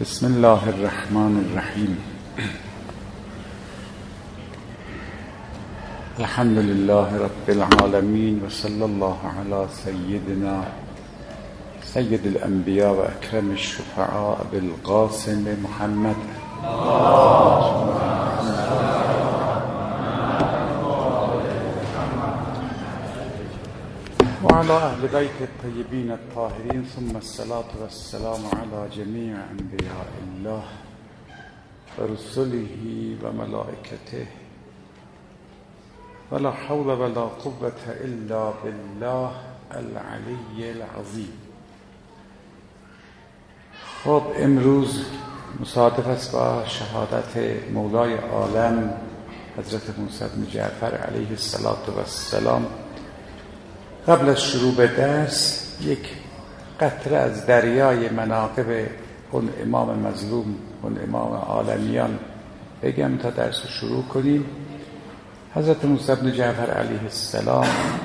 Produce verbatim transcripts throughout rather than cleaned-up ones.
بسم الله الرحمن الرحیم. الحمد لله رب العالمین و صلی الله علی سیدنا سید الانبیاء و اکرم الشفعاء بالقاسم محمد و علی اهل بیت الطیبین الطاهرین ثم الصلاة والسلام علی جمیع انبیاء الله و رسله و ملائکته ولا حول ولا قوة الا بالله العلی العظیم. خب امروز مصادف است با شهادت مولای عالم حضرت موسی بن جعفر علیه السلام. قبل از شروع به درس یک قطره از دریای مناقب اون امام مظلوم، اون امام عالمیان بگم تا درس شروع کنیم. حضرت موسی بن جعفر علیه السلام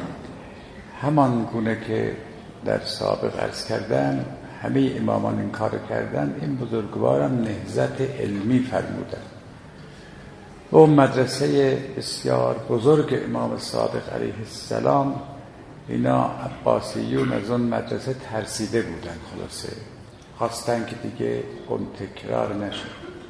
همان گونه که در سابق عرض کردن همه امامان این کار کردن، این بزرگوارم نهضت علمی فرمودن. و اون مدرسه بسیار بزرگ امام صادق علیه السلام، اینا عباسیون از اون مدرسه ترسیده بودن، خلاصه خواستن که دیگه اون تکرار نشه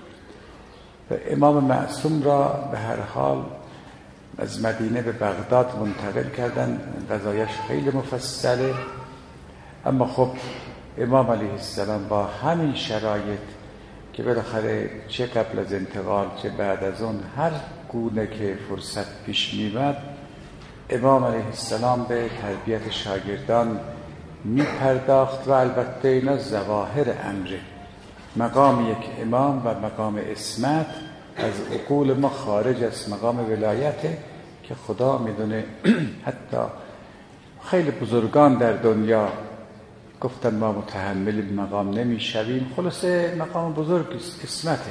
و امام معصوم را به هر حال از مدینه به بغداد منتقل کردن. قضایش خیلی مفصله، اما خب امام علیه السلام با همین شرایط که بالاخره چه قبل از انتقال چه بعد از اون هر گونه که فرصت پیش می‌آمد امام علیه السلام به تربیت شاگردان می پرداخت و البته اینا ظواهر امره. مقام یک امام و مقام اسمت از عقول ما خارج از مقام ولایته که خدا میدونه. حتی خیلی بزرگان در دنیا گفتن ما متحمل مقام نمیشویم، خلاصه مقام بزرگ اسمته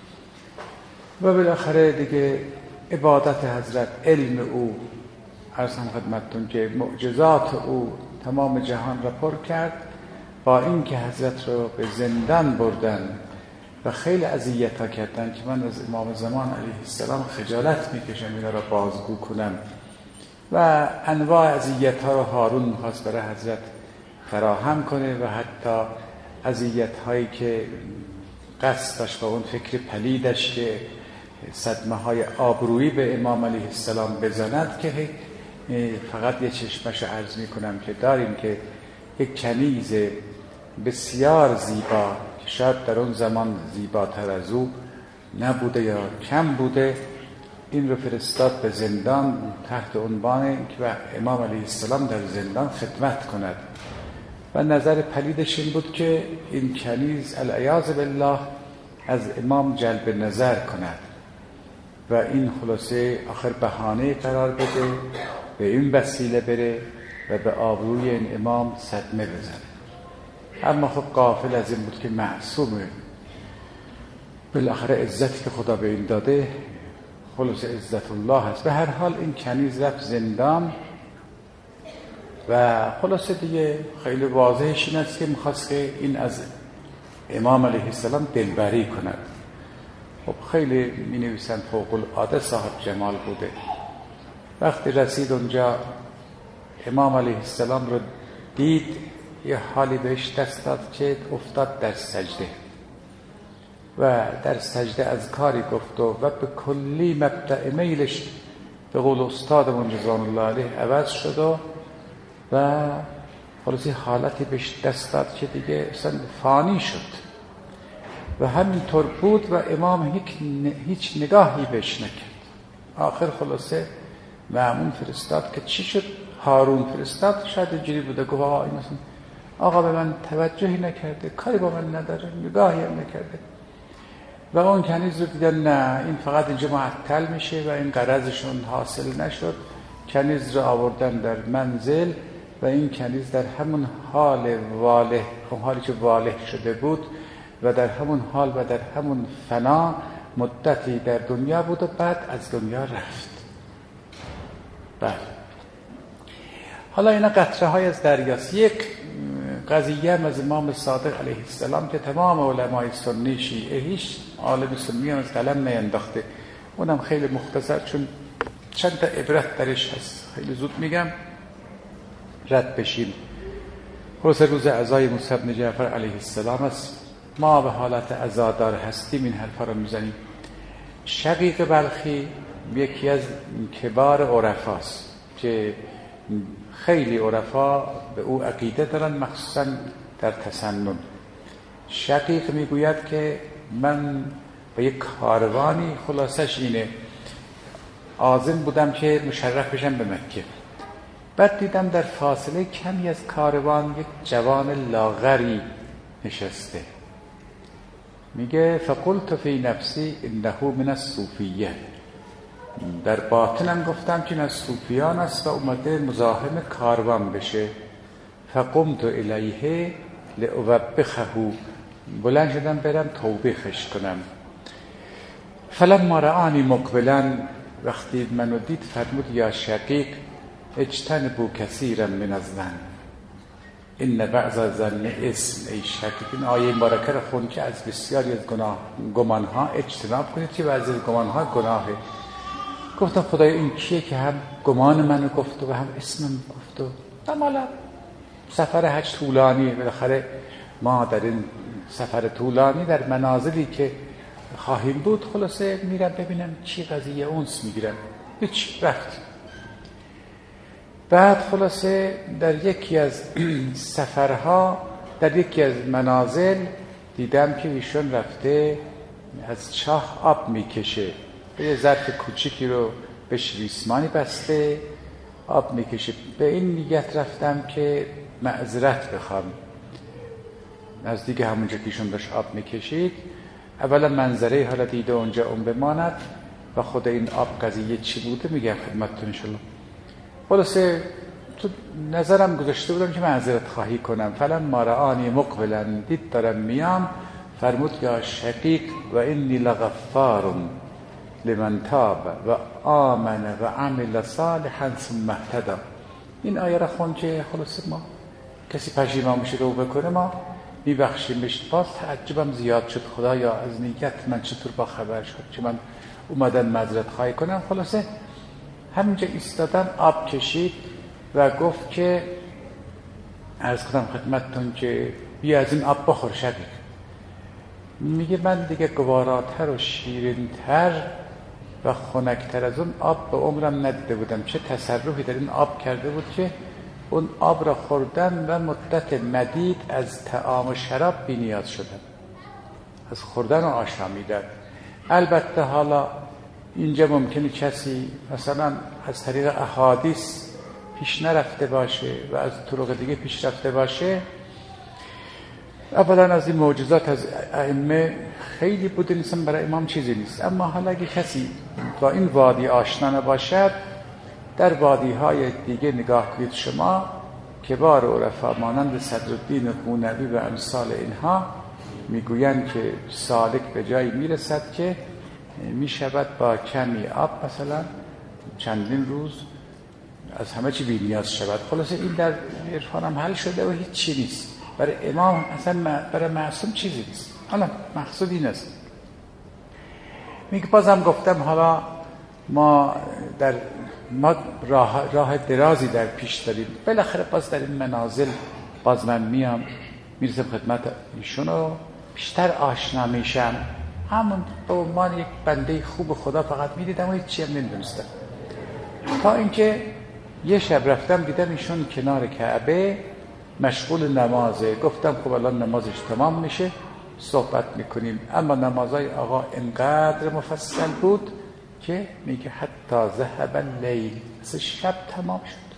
و بالاخره دیگه عبادت حضرت، علم او، عرضم خدمتتون که معجزات او تمام جهان را پر کرد. با این که حضرت رو به زندان بردن و خیلی اذیت‌ها کردن که من از امام زمان علیه السلام خجالت میکشم اینا را بازگو کنم و انواع اذیت‌ها رو هارون می‌خواست برای حضرت فراهم کنه و حتی اذیت‌هایی که قصد داشت با اون فکر پلیدش که صدمه‌های آبرویی به امام علیه السلام بزند که فقط یه چشمش عرض می کنم که داریم که یک کنیز بسیار زیبا که شاید در اون زمان زیباتر از او نبوده یا کم بوده، این رو فرستاد به زندان تحت عنوان که امام علیه السلام در زندان خدمت کند و نظر پلیدش این بود که این کنیز العیاذ بالله از امام جلب نظر کند و این خلاصه آخر بهانه قرار بده، به این وسیله بره و به آبروی این امام صدمه بزنه. اما خب غافل از این بود که معصومه، بالاخره عزتی که خدا به این داده خلاص عزت الله هست. به هر حال این کنیز رفت زندان و خلاصه دیگه خیلی واضحش این است که میخواست که این از امام علیه السلام دلبری کند. خب خیلی می نویسن فوق العاده صاحب جمال بوده. وقتی رسید اونجا امام علیه السلام رو دید، یه حالی بهش دست داد که افتاد در سجده و در سجده از کاری گفت و به کلی مبدأ میلش به قول استادمون رضوان الله علیه عوض شد و و خلاصی حالتی بهش دست داد که دیگه اصلا فانی شد و همینطور بود و امام هیچ, هیچ نگاهی بهش نکرد. آخر خلاصه مأمون فرستاد که چی شد؟ هارون فرستاد، شاید اینجوری بوده، گفت آقا این مثلا آقا به من توجهی نکرده، کاری با من نداره، نگاهی هم نکرده و اون کنیز رو دیدن نه این فقط اینجا معطل میشه و این غرضشون حاصل نشد. کنیز رو آوردن در منزل و این کنیز در همون حال واله، اون حالی که واله شده بود و در همون حال و در همون فنا مدتی در دنیا بود و بعد از دنیا رفت. بله، حالا اینا قطره های از دریاست. یک قضیه هم از امام صادق علیه السلام که تمام علمای سنی شیعه هیچ عالم سنی هم از قلم نینداخته. اونم خیلی مختصر چون چند تا عبرت درش هست، خیلی زود میگم رد بشیم. خلاص روز عزای موسی بن جعفر علیه السلام است. ما به حالت عزادار هستیم این حرفا رو میزنیم. شقیق بلخی یکی از کبار عرفاست که خیلی عرفا به او عقیده دارن، مخصوصا در تسنن. شقیق میگوید که من به یک کاروانی، خلاصش اینه، عازم بودم که مشرف بشم به مکه. بعد دیدم در فاصله کمی از کاروان یک جوان لاغری نشسته. میگه فقلت فی نفسی انه من الصوفیه، در باطنم گفتم که از صوفیان است و اومده مزاحم کاروان بشه. فقمت الیه لاوبخه، بلند شدم برم توبیخش کنم. فلما رآنی مقبلا، وقتی منو دید فرمود یا شقیق اجتنبوا کثیرا من الظن ان بعض الظن اسم. ای شقیق، این آیه مبارکه رو خون که از بسیاری از گناه گمانها اجتناب کنید که بعضی از گمانها گناهه. گفتم خدایا این کیه که هم گمان منو گفت و هم اسمم گفت؟ و مالا سفر حج طولانی، بالاخره ما در این سفر طولانی در منازلی که خواهیم بود، خلاصه میرم ببینم چی قضیه، اونس میگیرم. هیچ رفت. بعد خلاصه در یکی از سفرها در یکی از منازل دیدم که ایشون رفته از چاه آب میکشه، یه ظرف کوچیکی رو بهش ریسمانی بسته آب میکشه. به این نیت رفتم که معذرت بخوام. نزدیک همونجا که ایشون داشت آب میکشید، اولا منظره حالا دیده اونجا اون بماند و خود این آب قضیه چی بوده میگم خدمتتون انشالله. خلاصه تو نظرم گذاشته بودم که معذرت خواهی کنم. فلما رآنی مقبلا، دید دارم میام، فرمود یا شقیق و انی لغفار لمن تاب و آمن و عمل صالحا ثم اهتدی. این آیه را خون که خلاصه ما کسی پشیمان میشه رو بکنه ما میبخشیمش. باز تعجبم زیاد شد، خدایا از نیت من چطور با خبر شد که من اومدن معذرت خواهی کنم. خلاصه همینجا ایستادم، آب کشید و گفت که عرض کنم خدمتتون که بیا از این آب بخور شقیق. میگه من دیگه گواراتر و شیرینتر و خنکتر از اون آب به عمرم ندیده بودم. چه تصرفی در این آب کرده بود که اون آب را خوردن و مدت مدید از طعام و شراب بی نیاز شدن، از خوردن و آشامیدن. البته حالا اینجا ممکنه کسی مثلا از طریق احادیث پیش نرفته باشه و از طرق دیگه پیش رفته باشه. اولا از این معجزات از ائمه خیلی بوده، نیستن برای امام چیزی نیست. اما حالا اگه کسی با این وادی آشنا نباشد، در وادی های دیگه نگاه کنید شما، کبار عرفا مانند صدرالدین قونوی و امثال اینها میگویند که سالک به جایی میرسد که میشود با کمی آب مثلا چندین روز از همه چی بی نیاز شود. خلاصه این در عرفان هم حل شده و هیچ چی نیست. برای امام اصلا برای معصوم چیزی نیست. حالا مقصود این است. میگه بازم گفتم حالا ما در ما راه, راه درازی در پیش داریم. بالاخره باز در این منازل باز من میام میرسم خدمت ایشونو، بیشتر آشنا میشم. همون به عنوان یک بنده خوب خدا فقط میدیدم و هیچ چی هم نمیدونستم. تا اینکه یه شب رفتم دیدم ایشون کنار کعبه مشغول نمازه. گفتم خب الان نمازش تمام میشه صحبت میکنیم. اما نمازای آقا انقدر مفصل بود که میگه حتی ذهب اللیل، شب تمام شد.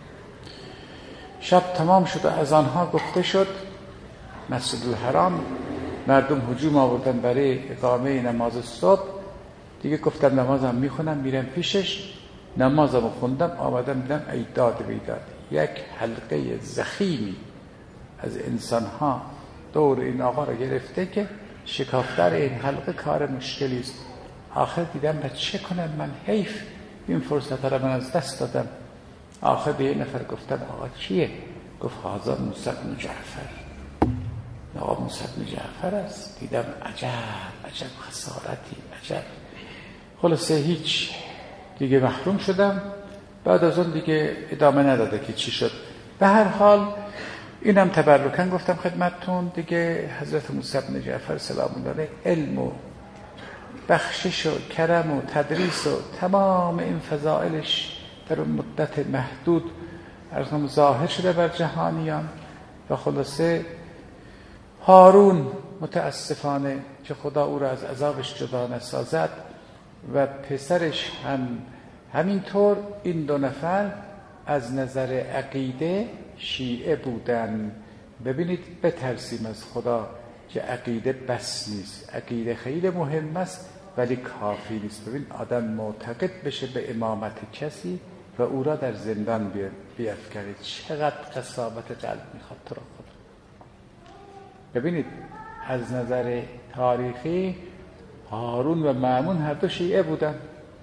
شب تمام شد و از آنها گفته شد مسجد الحرام مردم هجوم آوردن برای اقامه نماز صبح. دیگه گفتم نمازم میخونم میرم پیشش. نمازم خوندم آمدم دیدم ایداد بیداد یک حلقه زخیمی از انسانها دور این آقا را گرفته که شکافتر این حلقه کار مشکلی است. آخر دیدم بعد چه کنم من، حیف این فرصت را من از دست دادم. آخر به یه نفر گفتم آقا کیه؟ گفت هذا موسی بن جعفر، آقا موسی بن جعفر است. دیدم عجب عجب خسارتی، عجب. خلاصه هیچ دیگه محروم شدم. بعد از اون دیگه ادامه نداده که چی شد. به هر حال اینم تبرکن گفتم خدمتتون دیگه. حضرت موسی بن جعفر سلام الله علیه علم و بخشش و کرم و تدریس و تمام این فضائلش در اون مدت محدود ارزم ظاهر شده بر جهانیان. و خلاصه هارون متاسفانه که خدا او را از عذابش جدا نسازد و پسرش هم همینطور، این دو نفر از نظر عقیده شیعه بودن. ببینید بترسیم از خدا که عقیده بس نیست. عقیده خیلی مهم است ولی کافی نیست. ببین آدم معتقد بشه به امامت کسی و او را در زندان بیفکنید، چقدر قساوت قلب میخواد تو را خدا. ببینید از نظر تاریخی هارون و مأمون هر دو شیعه بودن،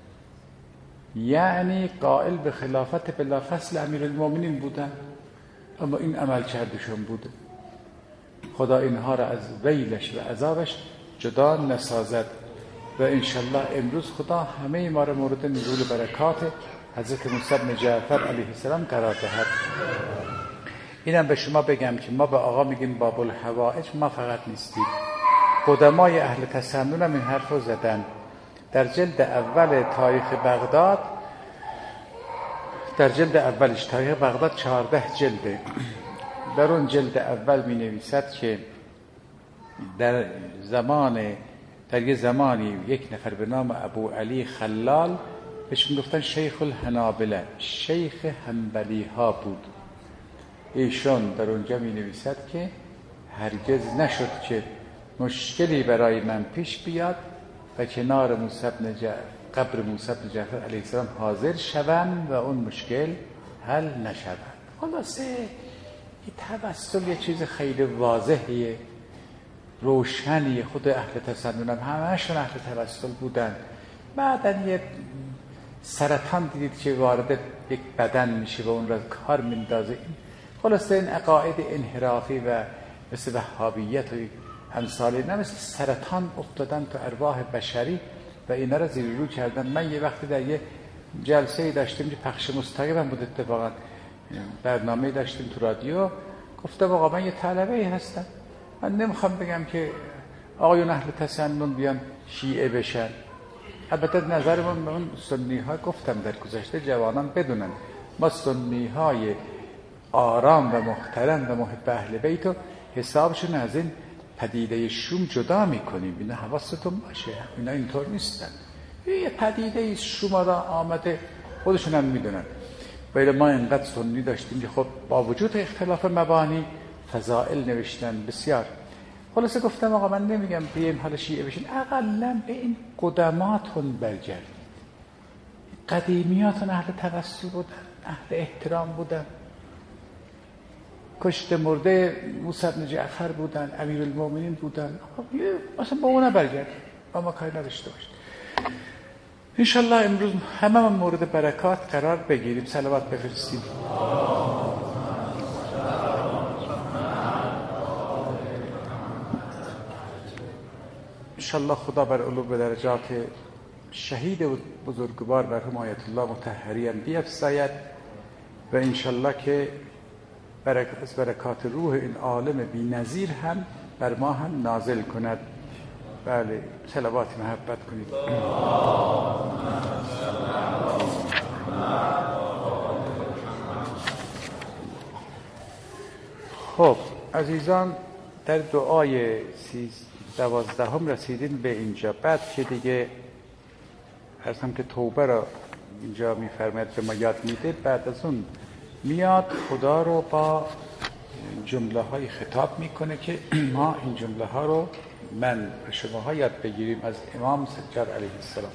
یعنی قائل به خلافت بلافصل امیرالمومنین بودن، اما این عمل کردشون بوده. خدا اینها را از ویلش و عذابش جدا نسازد و انشالله امروز خدا همه ما را مورد نزول برکات حضرت موسی بن جعفر علیه السلام قرار دهد. اینم به شما بگم که ما به آقا میگیم باب الحوائج، ما فقط نیستیم. قدمای اهل تسنن هم این حرف رو زدن. در جلد اول تاریخ بغداد، در جلد اولش تاریخ بغداد چهارده جلده، در اون جلد اول می نویسد که در زمان در یه زمانی یک نفر به نام ابو علی خلال بهش گفتن شیخ الحنابله، شیخ حنبلی ها بود. ایشون در اونجا می نویسد که هرگز نشد که مشکلی برای من پیش بیاد و کنار موسی بن جعفر قبر موسی بن جعفر علیه السلام حاضر شوم و اون مشکل حل نشود. خلاصه این توسل یه چیز خیلی واضحیه، روشنیه. خود اهل تسنن هم همه‌شون اهل توسل بودن. بعدن یه سرطان دیدید که وارد یک بدن میشه و اون را کار میندازه. خلاصه این عقاید انحرافی و مثل وهابیت و امثالی نه، مثل سرطان افتادن تو ارواح بشری و اینا را زیر رو کردن. من یه وقتی در یه جلسه داشتیم که پخش مستقیم هم بود، اتفاقا برنامه داشتیم تو رادیو، گفتم آقا من یه طلبه هستم، من نمیخوام بگم که آقایون اهل تسنن بیان شیعه بشن. البته نظرمون به اون سنی ها گفتم در گذشته جوانان بدونن ما سنی های آرام و محترم و محب اهل بیت و حسابشون از این پدیده شوم جدا میکنیم. اینا حواستون باشه، اینا اینطور نیستن. یه پدیده شوم را آمده، خودشون هم میدونن. ولی ما اینقدر سنی داشتیم که خب با وجود اختلاف مبانی فضائل نوشتن بسیار. خلاصه گفتم آقا من نمیگم بیایم حالا شیعه بشین، اقلا به این قدماتون برگردید. قدیمیاتون اهل توسل بودن، اهل احترام بودن، کشت مرده موسی بن جعفر بودن، امیرالمومنین بودن. اصلا با اونا برگردید، با ما کاری نداشته باشید. انشالله امروز همه من مورد برکات قرار بگیریم. صلوات بفرستیم. انشالله خدا بر علو به درجات شهید و بزرگوار مرحوم آیت الله مطهری هم بیفزاید و انشالله که از برکات روح این عالم بی نظیر هم بر ما هم نازل کند. بله، صلوات محبت کنید. خب عزیزان، در دعای دوازدهم رسیدیم به اینجا. بعد که دیگه ارزم که توبه را اینجا میفرماید به ما یاد میده، بعد از اون میاد خدا رو با جمله های خطاب میکنه که ما این جمله ها رو من و شماها یاد بگیریم از امام سجاد علیه السلام.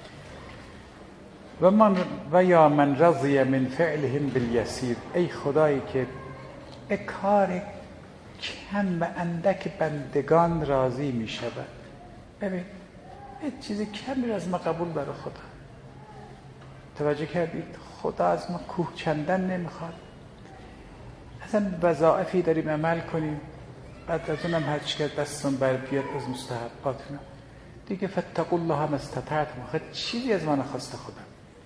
و من و یا من رضی من فعلهم بالیسیر، ای خدایی که به کار کم و اندک بندگان راضی می شود. ببین یه چیز کمی از ما قبول برای خدا. توجه کردید؟ خدا از ما کوه کندن نمیخواد، اصلا وظایفی داریم عمل کنیم، بعد از اونم هر چی که دستون بر بیاد از مستحباتنا دیگه فتقوا الله ما استطعتم. خود چیزی از من خواسته خودم.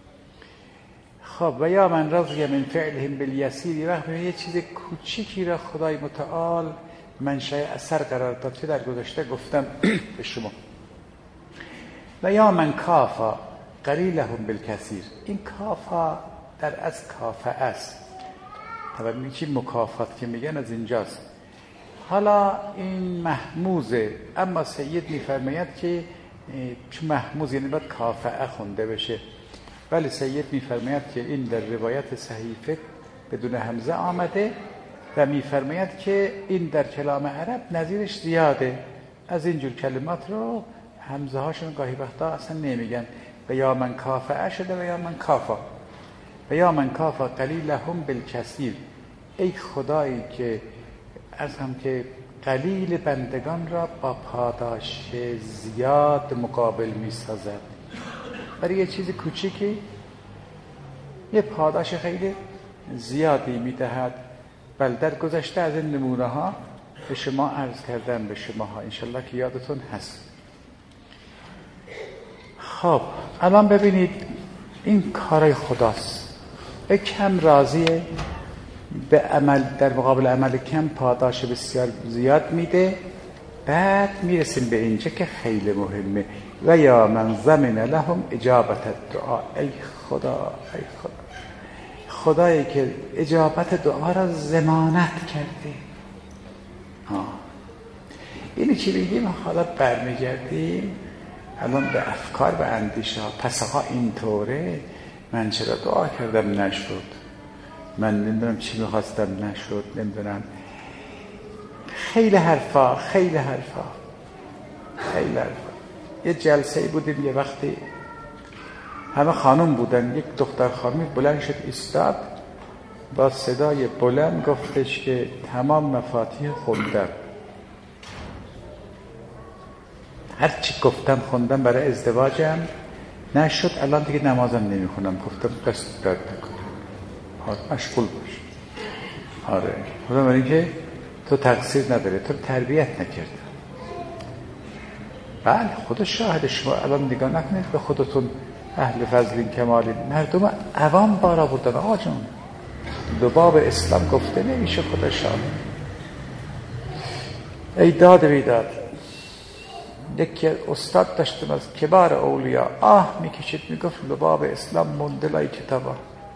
خب و یا من رضی من فعلهم بالیسیر، یه وقت یه چیز کوچیکی را خدای متعال منشأ اثر قرار داد که در گذشته گفتم به شما. و یا من کافا قلیلهم بالکثیر، این کافا در از کافه است، طبعا میگیم مکافات که میگن از اینجاست. حالا این محموزه، اما سید میفرماید که چون محموز یعنی باید کافه خونده بشه، ولی سید میفرماید که این در روایت صحیفه بدون همزه آمده و میفرماید که این در کلام عرب نظیرش زیاده. از اینجور کلمات رو همزه هاشون گاهی وقتا اصلا نمیگن. و یا من کافه شده و یا من کافا. و یا من کافا قلیلهم بالکثیر، ای خدایی که از هم که قلیل بندگان را با پاداش زیاد مقابل می سازد. برای یه چیز کوچیکی یه پاداش خیلی زیادی می دهد. بل در گذشته از این نمونه ها به شما عرض کردم، به شما ها انشالله که یادتون هست. خب الان ببینید این کارای خداست، به کم راضیه، به عمل در مقابل عمل کم پاداش بسیار زیاد میده. بعد میرسیم به اینجا که خیلی مهمه. و یا من ضمن لهم اجابت الدعا، ای خدا ای خدا خدایی که اجابت دعا را ضمانت کرده. ها اینی چی بگیم؟ حالا برمیگردیم الان به افکار و اندیشه ها. پس آقا اینطوره، من چرا دعا کردم نشد، من نمیدونم چی میخواستم نشد، نمیدونم خیلی حرفا خیلی حرفا خیلی حرفا. یه جلسه بودیم یه وقتی، همه خانم بودن، یک دختر خانمی بلند شد ایستاد، با صدای بلند گفتش که تمام مفاتیح خوندم، هر چی گفتم خوندم، برای ازدواجم نشد، الان دیگه نمازم نمیخونم. گفتم قصد داد نکنم، مشغول باش. آره خدا من اینکه تو تقصیر نداره، تو تربیت نکردی. بله خدا شاهد، شما الان نگاه نکنید به خودتون اهل فضلین کمالین، مردم عوام بارا بودن. آقا جون لباب اسلام گفته نمیشه، خدا شاهد. ای داد بیداد، یکی استاد داشتم از کبار اولیا، آه میکشید میگفت لباب اسلام مندلای کتابا،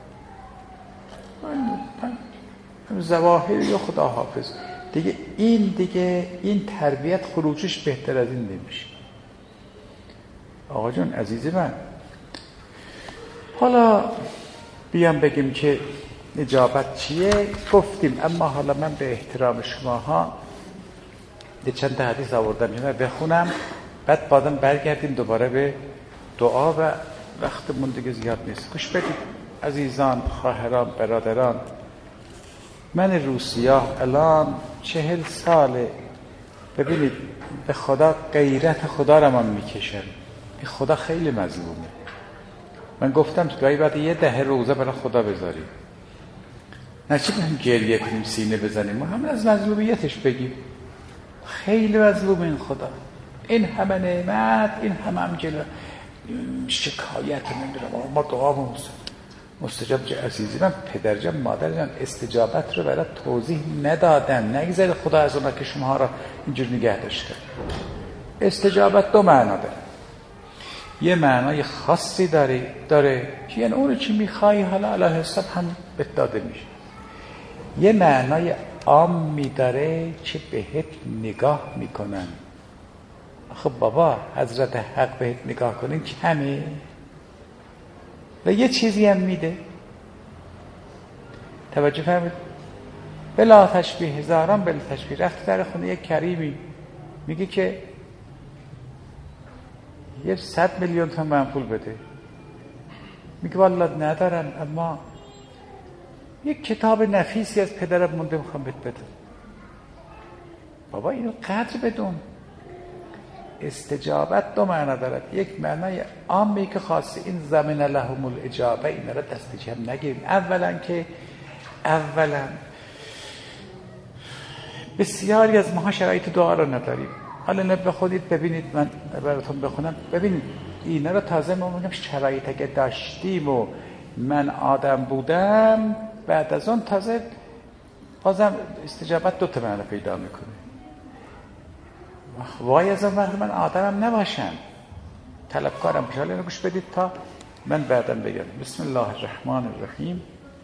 زواهری و خدا حافظ. دیگه این دیگه این تربیت خروجش بهتر از این نمیشه. آقا جون عزیز من، حالا بیام بگیم که اجابت چیه، گفتیم. اما حالا من به احترام شماها چند تا حدیث آوردم که بخونم، بعد بعدم برگردیم دوباره به دعا و وقتمون دیگه زیاد نیست. گوش بدید عزیزان، خواهران، برادران. من روسیاه الان چهل ساله، ببینید به خدا غیرت خدا را من میکشم. این خدا خیلی مظلومه. من گفتم تو گاهی بعد یه ده روزه برای خدا بذاریم، نه چی کنیم گریه کنیم سینه بزنیم، ما همه از مظلومیتش بگیم. خیلی مظلوم این خدا، این همه نعمت، این همه هم جلو شکایت نمیدونم ما دعا مستجاب. چه عزیزی من، پدرجان مادرجان استجابت رو برای توضیح ندادن. نگذارید خدا از اونها که شما را اینجور نگه داشته. استجابت دو معنا داره. یه معنای خاصی داره داره که یعنی اون رو چی میخوایی حالا علیه حساب هم بهت داده میشه. یه معنای عامی داره که بهت نگاه میکنن. خب بابا حضرت حق بهت نگاه کنین کمه، و یه چیزی هم میده. توجه فرمید، بلا تشبیه هزاران بلا تشبیه. رفت در خونه یک کریمی میگه که یه صد میلیون تا من پول بده. میگه والله ندارم، اما یک کتاب نفیسی از پدرم مونده میخوام بهت بدم. بابا اینو قدر بدون. استجابت دو معنا دارد. یک معنای عامی که خاصه این ضمن لهم الاجابه، این را دست جمع نگیریم. اولا که اولا بسیاری از ماها شرایط دعا رو نداریم. حالا نه بخونید ببینید، من براتون بخونم ببینید اینا رو. تازه ما میگم شرایط اگه داشتیم و من آدم بودم، بعد از اون تازه بازم استجابت دو تا معنی پیدا میکنه. وای از اون وقت من آدمم نباشم، طلبکارم. حالا اینو گوش بدید تا من بعدم بگم. بسم الله الرحمن الرحیم.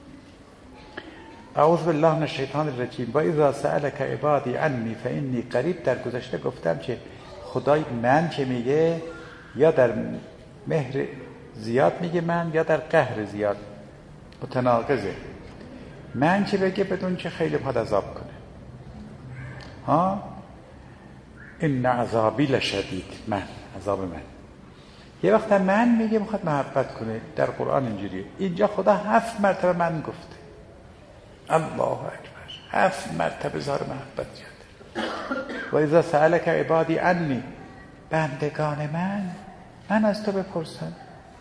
اعوذ بالله من الشیطان الرجیم. و اذا سألك عبادی عنی فانی قریب. در گذشته گفتم که خدای من که میگه یا در مهر زیاد میگه من، یا در قهر زیاد، متناقضه. من که بگه بدون که خیلی پاد عذاب کنه. ها ان عذابی لشدید. من عذاب من. یه وقت من میگه میخواد محبت کنه. در قرآن اینجوریه. اینجا خدا هفت مرتبه من گفته. الله اکبر. هفت مرتبه زار محبت کرده. و اذا سألك عبادی عنی، بندگان من من از تو بپرسن.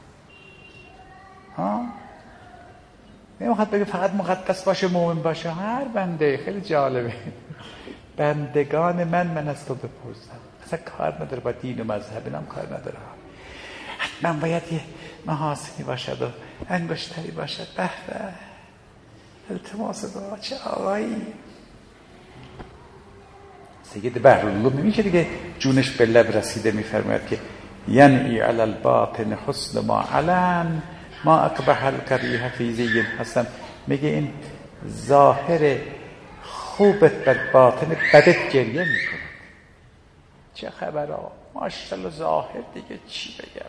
ها نمیخواد بگه فقط مقدس باشه، مؤمن باشه. هر بنده. خیلی جالبه. بندگان من من از تو بپرسن. اصلا کار نداره با دین و مذهب، اینم کار نداره. حتما باید یه محاسنی باشد و انگشتری باشد. به به التماس دعا. چه آقایی سید بحرالعلوم نمیشه دیگه جونش به لب رسیده، میفرماید که ینعی علی الباطن حسن ما علم ما اقبح القبیح فی زی حسن. میگه این ظاهر خوبت بر باطن بدت گریه میکنه. چه خبره ماشاءالله ظاهر دیگه چی بگم.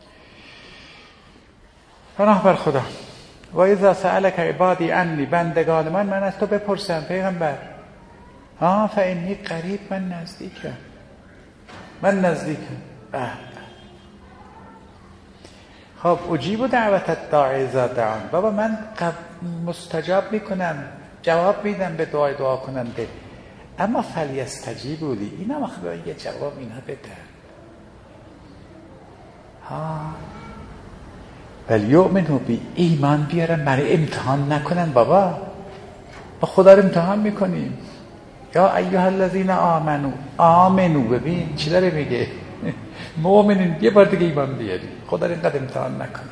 پناه بر خدا. و اذا سألك عبادی عنی، بندگان من من از تو بپرسم پیغمبر. ها فانی قریب، من نزدیکم. من نزدیکم. اه خب اجیب دعوت الداعی اذا دعان. بابا من مستجاب میکنم، جواب میدم به دعای دعا کننده. اما فلیستجیبوا لی، اینا مخبر یه جواب اینا بده. ها ولیؤمنوا بی، ایمان بیارن، من امتحان نکنن. بابا با خدا رو امتحان میکنیم. یا ایها الذین آمنو، آمنو. ببین چی داره میگه؟ مؤمنین یه بار دیگه ایمان بیاری. خدا رو اینقدر امتحان نکنه.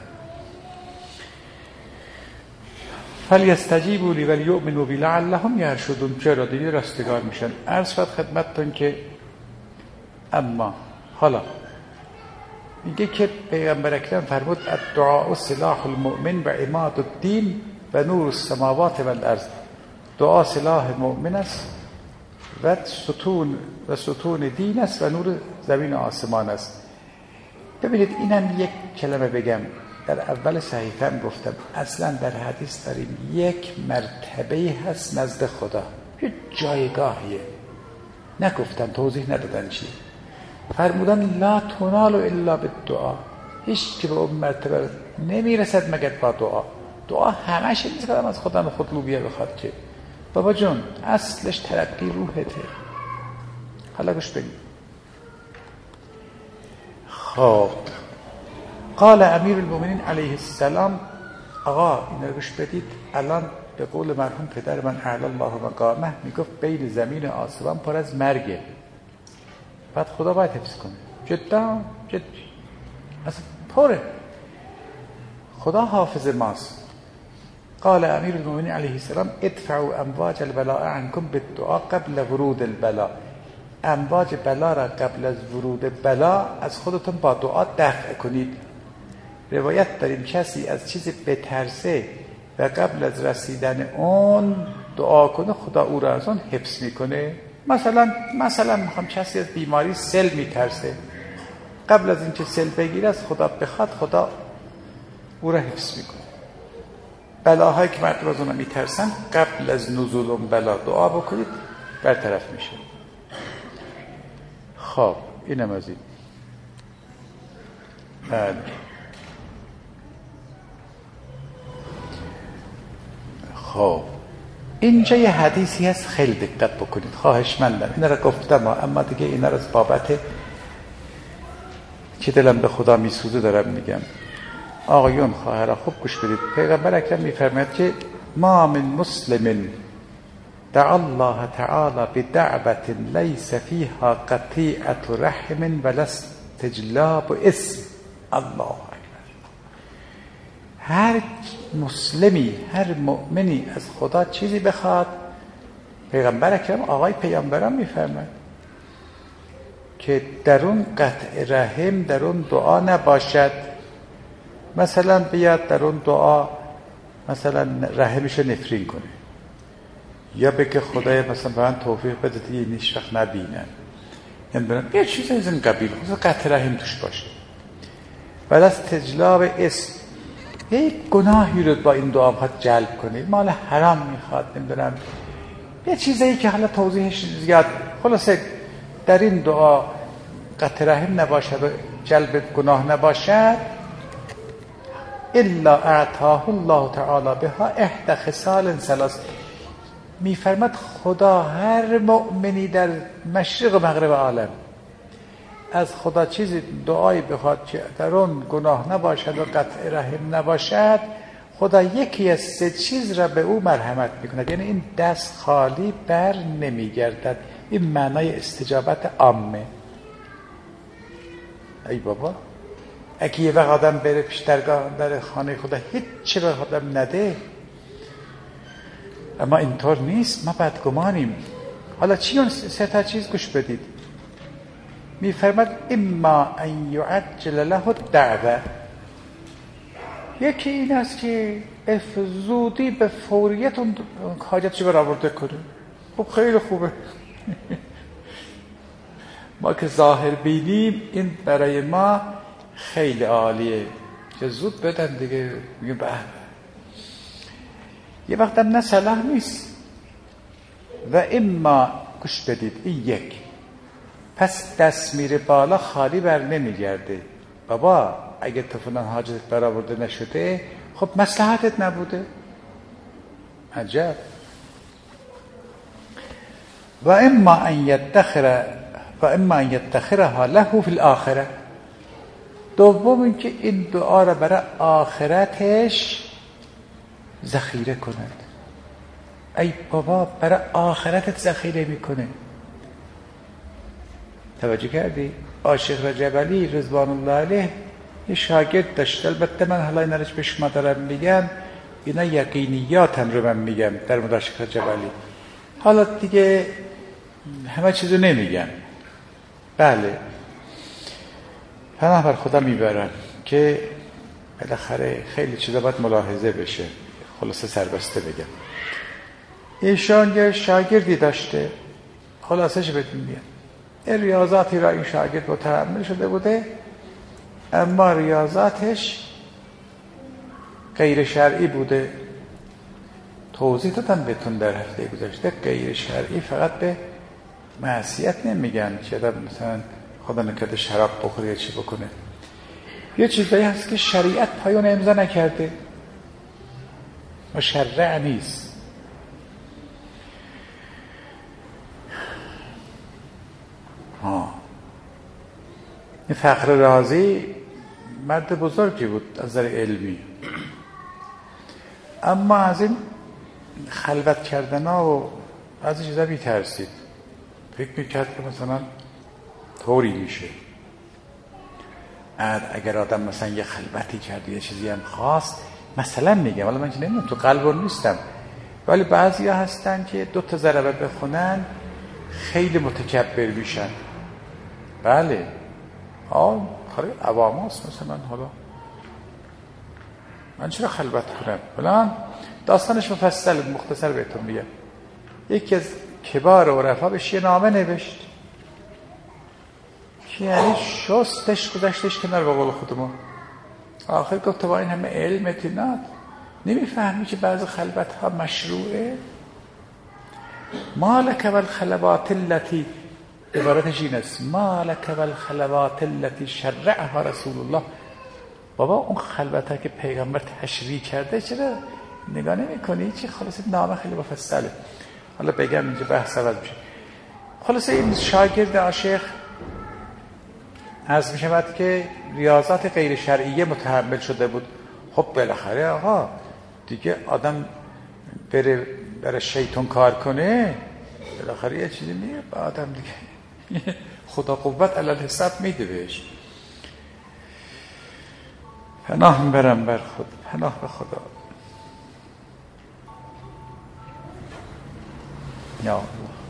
فلیستجیبوا لی ولیؤمنوا بی لعلهم یرشدون. چرا دیگه رستگار میشن. عرض شد خدمتتون که اما حالا میگه که پیغمبر اکرم فرمود الدعاء سلاح المؤمن و عماد الدین و نور السماوات و الارض. دعا سلاح مؤمن است و ستون و ستون دین است و نور زمین و آسمان است. ببینید اینم یک کلمه بگم. در اول صحیفه هم گفتم اصلا در حدیث داریم یک مرتبه هست نزد خدا، یه جایگاهیه. نگفتن، توضیح ندادن چی. فرمودن لا تنال الا بالدعا. هیچ که به اون مرتبه نمیرسد مگر با دعا. دعا همش نیست که از خدا خودلوبیه بخواد که. بابا جون اصلش ترقی روحته. حالا گوش بدید. خب قال امیر المؤمنین علیه السلام. آقا اینا گوش بدید. الان به قول مرحوم پدر من اعلی الله مقامه میگفت بین زمین و آسمان پر از مرگه. بعد خدا باید حفظ کنه. جدا جد اصلا پره. خدا حافظ ماست. قال امیر المؤمنین علیه السلام ادفعوا امواج البلاء عنکم بالدعاء قبل ورود البلاء. امواج بلا را قبل از ورود بلا از خودتون با دعا دفع کنید. روایت داریم کسی از چیزی بترسه و قبل از رسیدن اون دعا کنه خدا او را از اون حفظ میکنه. مثلا مثلا میخوام کسی از بیماری سل میترسه، قبل از اینکه سل بگیره از خدا بخواد خدا او را حفظ میکنه. بلاهایی که مردم از اون میترسن قبل از نزول اون بلا دعا بکنید برطرف میشه. خب اینم از این. بله خب اینجا یه حدیثی هست خیلی دقت بکنید، خواهش مندم. اینا رو گفتم اما دیگه اینا رو از بابت که دلم به خدا میسوزه دارم میگم. آقایون خواهرها خوب گوش بدید. پیغمبر اکرم میفرماید که ما من مسلم دعا الله تعالی بدعوة لیس فیها قطیعة رحم ولا استجلاب اسم. الله اکبر. هر مسلمی، هر مؤمنی از خدا چیزی بخواد، پیغمبر اکرم آقای پیامبران میفرماید که در اون قطع رحم، در اون دعا نباشد. مثلا بیاد در اون دعا مثلا رحمش نفرین کنه، یا بگه خدای مثلا به من توفیق بده دیگه هیچ وقت نبینن، یعنی برم یه چیز از این قبیل، خصوصا قطع رحم توش باشه. بعد از تجلاب اسم، یک گناهی رو با این دعا میخواد جلب کنه، مال حرام میخواد، نمیدونم یه چیزایی که حالا توضیحش زیاد، خلاصه در این دعا قطع رحم نباشد و جلب گناه نباشد، الا اعطاه الله تعالی بها احدى خصال ثلاث. میفرماد خدا هر مؤمنی در مشرق و مغرب عالم از خدا چیزی دعایی بخواد که در اون گناه نباشد و قطع رحم نباشد، خدا یکی از سه چیز را به او مرحمت میکند. یعنی این دست خالی بر نمیگردد. این معنای استجابت عامه. ای بابا، اگه یه وقت آدم بره پیش درگاه در خانه خدا هیچ چی به آدم نده، اما اینطور نیست، ما بدگمانیم. حالا چی اون سه تا چیز گوش بدید. میفرماد اما ان یعجل له الدعوه، یکی این است که به زودی به فوریت اون حاجتش برآورده کنه. خب خیلی خوبه. ما که ظاهر بینیم این برای ما خیلی عالیه که زود بدن دیگه، میگم به یه وقت هم نه صلاح نیست. و اما گوش بدید، این یک، پس دست میره بالا خالی بر نمیگرده. بابا اگه تو فلان حاجت برآورده نشده، خب مصلحتت نبوده. عجب. و اما ان یدخر و اما ان یدخرها له فی الاخره. دوم اینکه این دعا را برای آخرتش ذخیره کند. ای بابا برای آخرتت ذخیره میکنه. توجه کردی؟ عاشق جبلی رضوان الله علیه یه شاگرد داشت. البته من حالا اینا رو به شما دارم میگم، اینا یقینیاتم رو من میگم در مورد عاشق جبلی. حالا دیگه همه چیزو نمیگم. بله، پناه بر خدا میبرم که بالاخره خیلی چیزا باید ملاحظه بشه. خلاصه سربسته بگم، ایشان یه شاگردی داشته. خلاصش بهتون میگم، این ریاضاتی را این شاگرد متحمل شده بوده، اما ریاضاتش غیر شرعی بوده. توضیح دادم بهتون در هفته گذشته. غیر شرعی فقط به معصیت نمیگن که آدم مثلا خدا نکرده شراب بخوره یا چی بکنه. یه چیزایی هست که شریعت پایان امضا نکرده، مشرع نیست. ها، این فخر رازی مرد بزرگی بود از نظر علمی، اما از این خلوت کردن ها و از این چیزا بی‌ترسید. فکر میکرد که مثلا طوری میشه. اگر آدم مثلا یه خلوتی کرد یه چیزی هم خواست، مثلا میگم، حالا من که نمیدونم، تو قلب نیستم، ولی بعضی ها هستن که دو تا ضربه بخونن خیلی متکبر میشن. بله، آه خیلی عوام هست. مثلا حالا من چرا خلوت کنم فلان. داستانش مفصل مختصر بهتون میگم. یکی از کبار عرفا بهش یه نامه نوشت که یعنی شستش گذاشتش کنار با قول خودمون. آخر گفت تو با این همه علم اتیناد نمیفهمی که بعض خلوت ها مشروعه؟ مالک والخلوات التي، عبارتش این است، مالک والخلوات التي شرعها رسول الله. بابا اون خلوت ها که پیغمبر تشریع کرده چرا نگاه نمی کنی؟ چی؟ خلاصه نامه خیلی مفصله، حالا بگم اینجا بحث عوض میشه. خلاصه این شاگرد عاشق از میشود که ریاضات غیر شرعیه متحمل شده بود. خب بالاخره آقا دیگه آدم بره برای شیطان کار کنه بالاخره یه چیزی میگه به آدم دیگه. خدا قوت علل حساب میده بهش. پناه میبرم بر خود، پناه به خدا. یا الله.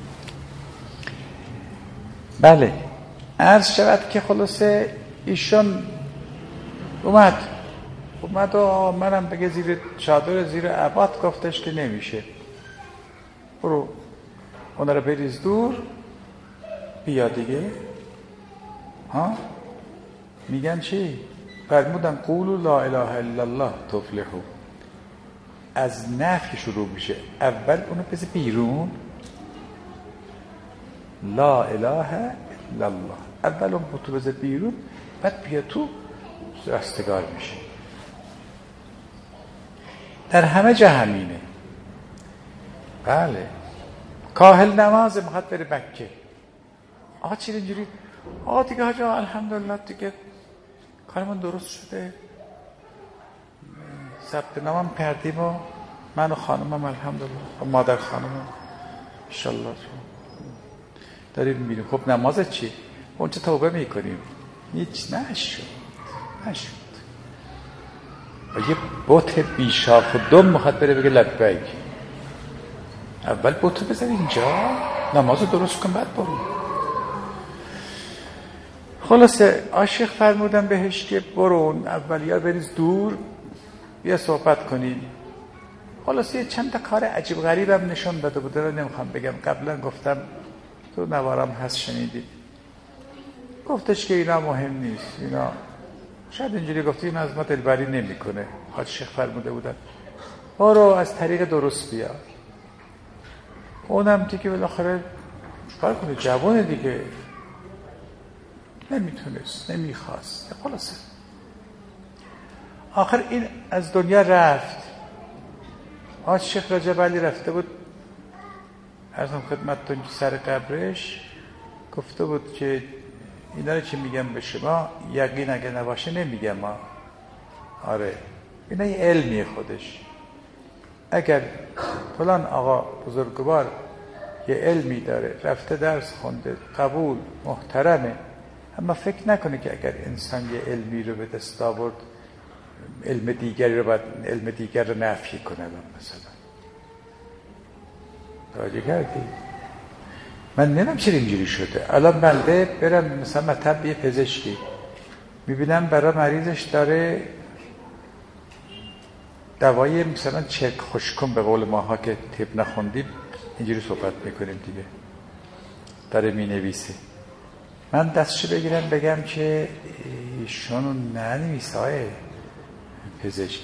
بله عرض شود که خلاصه ایشون اومد اومد و منم بگه زیر چادر زیر عباد گفتش که نمیشه، برو اون رو بریز دور بیا دیگه. ها میگن چی؟ فرمودن قولوا لا اله الا الله تفلحوا. از نفی شروع میشه، اول اونو بذار بیرون، لا اله الا الله، اول اون تو بذار بیرون بعد بیا تو، رستگار میشه. در همه جا همینه. بله کاهل نماز میخواد بره مکه، آقا چی اینجوری؟ آقا دیگه حاجا الحمدلله دیگه کارمون درست شده، ثبت نامم کردیم و من و خانمم الحمدلله و مادر خانمم انشالله داریم میریم. خب نمازت چی؟ اونجا توبه میکنیم. هیچ نشد نشد. و یه بوت بیشاخ و دم میخواد بره بگه لبیک. اول بوتو بذار اینجا، نمازو درست کن بعد برو. خلاصه عاشق فرمودن بهش که برون اول یا بریز دور بیا صحبت کنیم. خلاصه چند تا کار عجیب غریبم نشون داده بوده رو نمیخوام بگم، قبلا گفتم تو نوارم هست شنیدید. گفتش که اینا مهم نیست، اینا شاید اینجوری گفتی این از ما دلبری نمی کنه. حاج شیخ فرموده بودن برو از طریق درست بیا. اونم دیگه بالاخره چکار کنه، جوانه دیگه، نمیتونست نمیخواست. خلاصه آخر این از دنیا رفت. حاج شیخ رجب علی رفته بود عرضم خدمتتون سر قبرش، گفته بود که اینا رو که میگم به شما یقین اگه نباشه نمیگم ما. آره اینا یه علمیه خودش. اگر فلان آقا بزرگوار یه علمی داره، رفته درس خونده، قبول، محترمه، اما فکر نکنه که اگر انسان یه علمی رو به دست آورد علم دیگری رو باید علم دیگر رو نفی کنه. مثلا توجه کردی؟ من نمیدونم چرا اینجوری شده. الان بنده برم مثلا مطب یه پزشکی میبینم برای مریضش داره دوای مثلا چرک خوشکن به قول ماها که طب نخوندیم اینجوری صحبت میکنیم دیگه، داره مینویسه. من دستشو بگیرم بگم که ایشانو ننویسه های پزشک،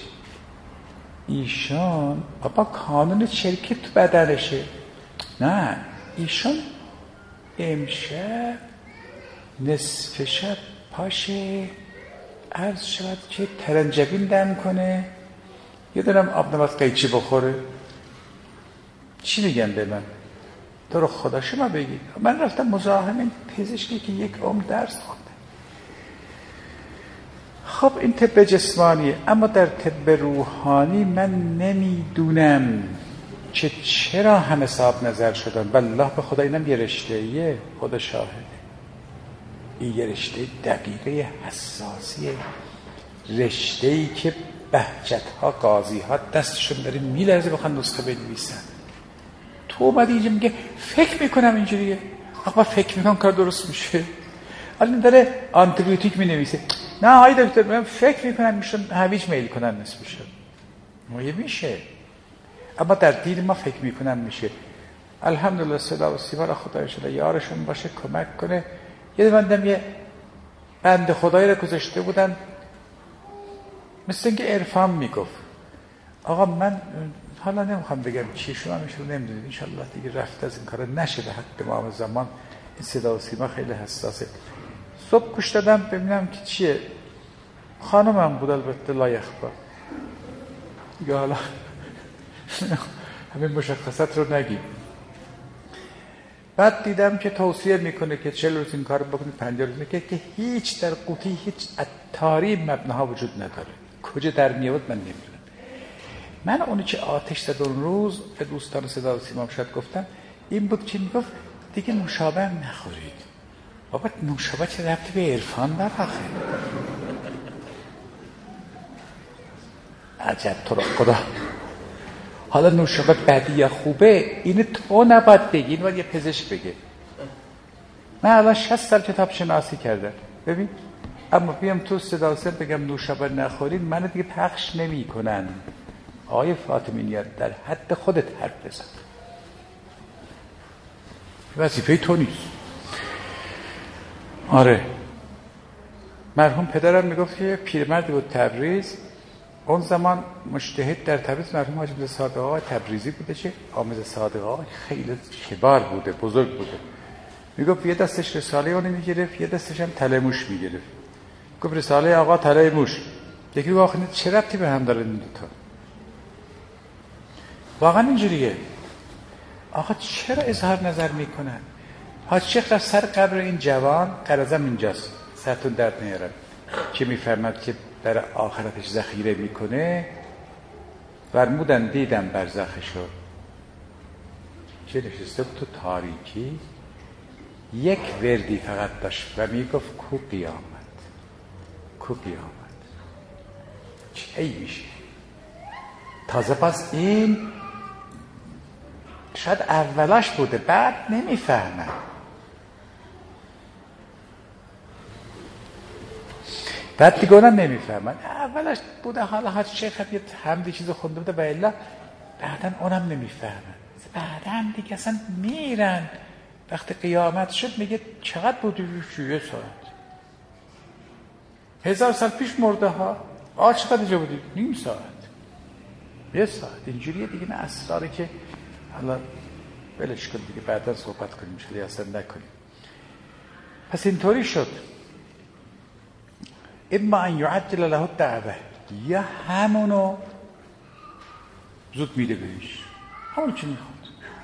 ایشان بابا کانون چرکی تو بدنشه. نه ایشان امشب نصف شب پاشه عرض شود که ترنجبین دم کنه، یه دارم آب نماز قیچی بخوره. چی میگن به من؟ تو رو خدا شما بگید. من رفتم مزاحم پزشکی که یک عمر درس خونده. خب این طب جسمانیه، اما در طب روحانی من نمیدونم که چرا همه صاحب نظر شدن. والله به خدا اینم یه رشته‌ایه، خدا شاهده، این یه رشته دقیقه حساسیه، رشته‌ای که بهجت‌ها قاضی‌ها دستشون داره میلرزه بخوان نسخه بنویسن. تو اومدی اینجا میگه فکر میکنم اینجوریه. آقا فکر میکنم کار درست میشه. الان داره آنتیبیوتیک مینویسه. نه آقای دکتر من فکر میکنم میشون هویج میل کنن نصفش. مایه میشه. اما در دین ما فکر میکنم میشه. الحمدلله صدا و سیما را خدای شده یارشون باشه کمک کنه. یه دفعه یه بنده خدایی را گذاشته بودن مثل اینکه عرفان میگفت آقا من حالا نمیخوام بگم چی شما میشه نمیدونید، انشالله دیگه رفت از این کار نشه. به حق امام زمان این صدا و سیما خیلی حساسه. صبح گوش دادم ببینم که چیه. خانمم بود البته لایخبا یا حالا همین مشخصات رو نگیم. بعد دیدم که توصیه میکنه که چهل روز این کار بکنید، پنجاه روز میکنه که هیچ در قوطی هیچ عطاری مبناها وجود نداره. کجا در میاد من نمیدونم. من اونی که آتش زد اون روز به دوستان صدا و سیما شاید گفتم این بود که میگفت دیگه نوشابه نخورید. بابا نوشابه چه ربطی به عرفان داره آخه؟ عجب تو را خدا. حالا نوشابه بدی یا خوبه اینو تو نباید بگی، اینو باید یه پزشک بگه. من الان شصت سال کتاب شناسی کردم ببین، اما بیام تو صدا و سیم بگم نوشابه نخورید منو دیگه پخش نمی کنن. آقای فاطمی‌نیت در حد خودت حرف بزن، وظیفه تو نیست. آره مرحوم پدرم میگفت که پیرمردی بود تبریز، اون زمان مجتهد در تبریز مرحوم حاجی عبدالله صادق آقا تبریزی بوده که آموز صادق آقا خیلی کبار بوده، بزرگ بوده. میگفت یه دستش رساله اونو میگرفت یه دستش هم تله موش میگرفت. گفت رساله آقا تله موش. یکی گفت آخه چه ربطی به هم داره این دوتا؟ واقعا اینجوریه. آقا چرا اظهار نظر میکنن؟ حاج شیخ رفت سر قبر این جوان، قرضم اینجاست سرتون درد نیارم، که میفرمد که در آخرتش ذخیره میکنه. فرمودن دیدم برزخشو چه نشسته بود تو تاریکی، یک وردی فقط داشت و میگفت کو قیامت، کو قیامت چه میشه؟ تازه پس این شاید اولاش بوده، بعد نمیفهمن. بعد دیگه اونم نمیفهمن. اولش بوده حالا حاج شیخ هم یه حمدی چیز خونده بوده و الا بعدن اونم نمیفهمن. بعدن دیگه اصلا میرن وقتی قیامت شد میگه چقدر بودی؟ یه ساعت. هزار سال پیش مرده ها. آه چقدر اینجا بودی؟ نیم ساعت، یه ساعت. اینجوریه دیگه. نه اسراری که حالا بلش کن دیگه، بعدا صحبت کنیم شدی اصلا نکنیم. پس اینطوری شد اما ان یعجل له الدعوه، یا همونو زود میده بهش همون چی میخواد،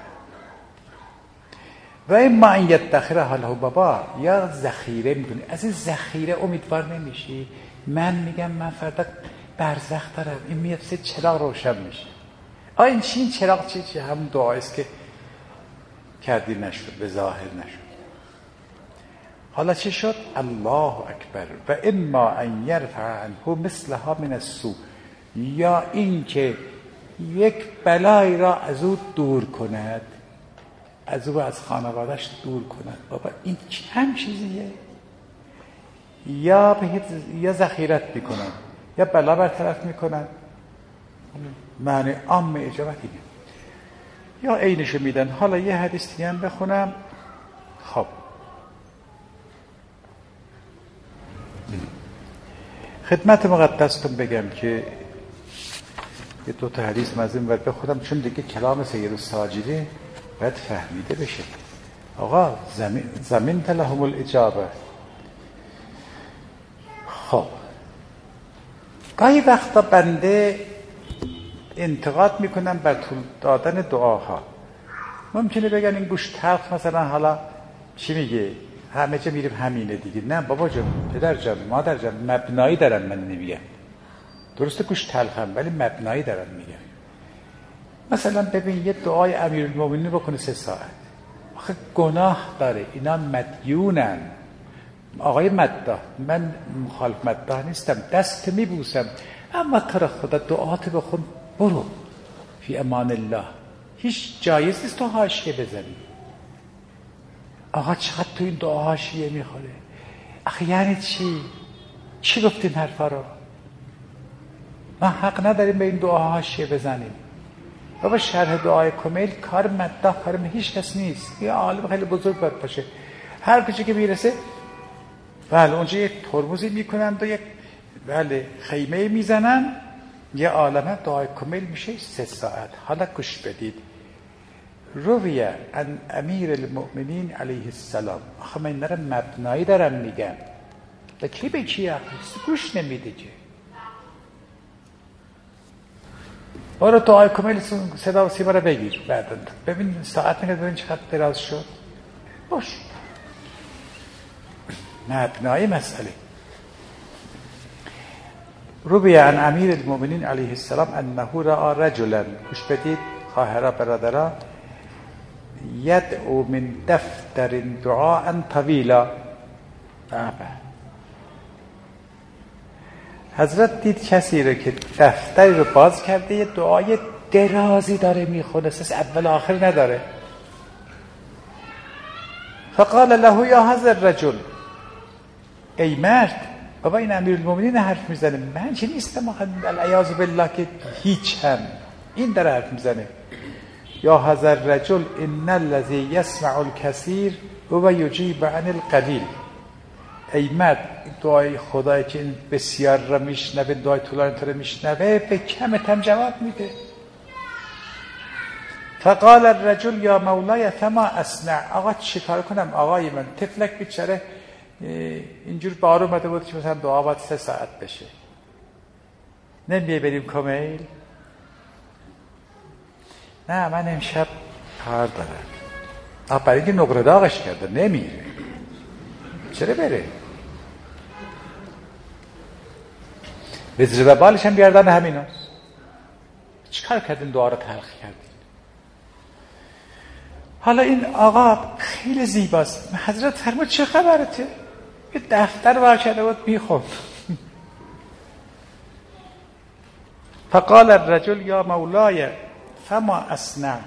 و اما ان یدخرها له بابا، یا ذخیره میکنه. از این ذخیره امیدوار نمیشی؟ من میگم من فردا برزخ دارم، این میاد سه چراغ روشن میشه. آیا این چی؟ این چراغ چی؟ چی همون دعایست که کردی نشد، به ظاهر نشد. حالا چه شد؟ الله اکبر. و اما ان یرفع عنه مثلها من السوء، یا این که یک بلایی را از او دور کند، از او از خانوادهش دور کند. بابا این چند چیزیه؟ یا به یا ذخیرت میکنن یا بلا برطرف میکنن. معنی عام اجابت اینه. یا عینشو میدن. حالا یه حدیث دیگه هم بخونم. خب خدمت مقدستون بگم که یه دو تا حدیث مزین ور بخونم، چون دیگه کلام سید الساجدی باید فهمیده بشه. آقا زمین زمین لهم الاجابه. خب گاهی وقتا بنده انتقاد میکنم بر طول دادن دعاها. ممکنه بگن این گوش تلخ مثلا حالا چی میگه، همه جا میریم همینه دیگه. نه بابا جان، پدر جان، مادر جان، مبنایی دارم من نمیگم. درسته گوش تلخم ولی مبنایی دارم میگم. مثلا ببین یه دعای امیرالمومنین بکنه سه ساعت، آخه گناه داره، اینا مدیونن. آقای مداح، من مخالف مداح نیستم، دست میبوسم، اما تو را خدا دعات بخون، برو فی امان الله. هیچ جایز نیست تو حاشیه بزنی. آقا چقدر تو این دعا حاشیه میخوره. آخه یعنی چی؟ چی گفتین حرفا رو؟ ما حق نداریم به این دعا حاشیه بزنیم. بابا شرح دعای کمیل کار مداح، کار هیچ کس نیست. یه عالم خیلی بزرگ باید باشه. هر کجا که میرسه بله اونجا یک ترمزی میکنند و یک بله خیمه میزنن، یه عالمه دعای کمیل میشه سه ساعت. حالا گوش بدید. رویه ان امیر المؤمنین علیه السلام. آخه من نرم مبنایی دارم میگم، به کی به کی گوش نمیده که. برو دعای کمیل صدا و سیما رو بگیر، بعدا ببین ساعت میگه ببین چقدر دراز شد. باش مبنای مسئله. روی عن امیر المؤمنین علیه السلام انه رأى رجلا، گوش بدید خواهرا برادران، یدعو من دفتر دعاء طویلا. حضرت دید کسی رو که دفتری رو باز کرده یه دعای درازی داره میخونه، سس اول آخر نداره. فقال له یا هذا الرجل، ای مرد، بابا این امیرالمومنین حرف میزنه، من چه نیستم العیاذ بالله که هیچ هم، این داره حرف میزنه. یا هذا الرجل ان الذي يسمع الكثير و یجیب عن القلیل. ای مرد، دعای خدایی که این بسیار را میشنوه، دعای طولانی تر میشنوه، به کمت هم جواب میده. فقال الرجل یا مولای فما اصنع، آقا چی کار کنم آقای من؟ تفلک بیچاره اینجور بار اومده بود که مثلا دعا باید سه ساعت بشه، نمیه بریم کمیل؟ نه من امشب کار دارم. آقا برای اینکه نقره داغش کرده نمیره، چرا بره؟ وزر و بالش هم بیاردن همین هست. چی کار کردین دعا رو تلخ کردین؟ حالا این آقا خیلی زیباست. حضرت فرمود چه خبرته؟ یه دفتر وا کرده بود میخوند. فقال الرجل یا مولای فما اصنع،